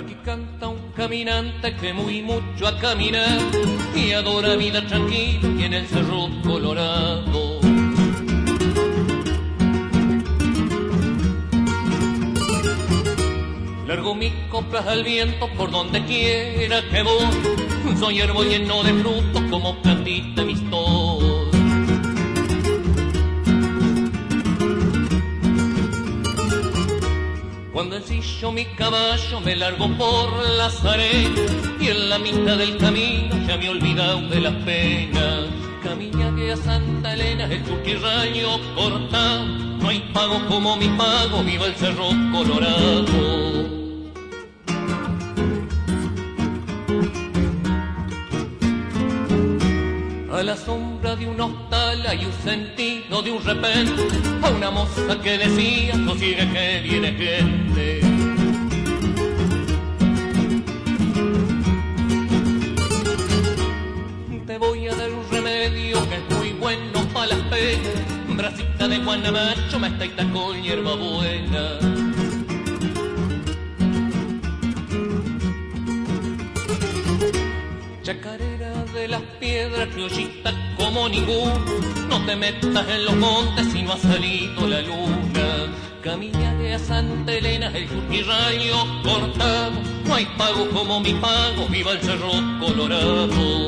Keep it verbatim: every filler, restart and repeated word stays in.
Aquí canta un caminante que muy mucho ha caminado y adora vida tranquila y en el Cerro Colorado. Largo mis coplas al viento por donde quiera que voy. Soy árbol lleno de frutos como plantita amistosa. Cuando ensillo mi caballo me largo por las arenas y en la mitad del camino ya me he olvidado de las penas. Caminaré a Santa Elena, el Chuquirraño cortado. No hay pago como mi pago, viva el Cerro Colorado. A la sombra de un hostal hay un sentido de un repente, a una moza que decía, sosiega que viene gente. Te voy a dar un remedio que es muy bueno para las penas, bracita de guanamacho, mestaita con hierba buena. Chacarera de las piedras, criollita como ninguno, no te metas en los montes si no ha salido la luna. Caminaré a Santa Elena, el Chuquirraño cortado, no hay pago como mi pago, viva el Cerro Colorado.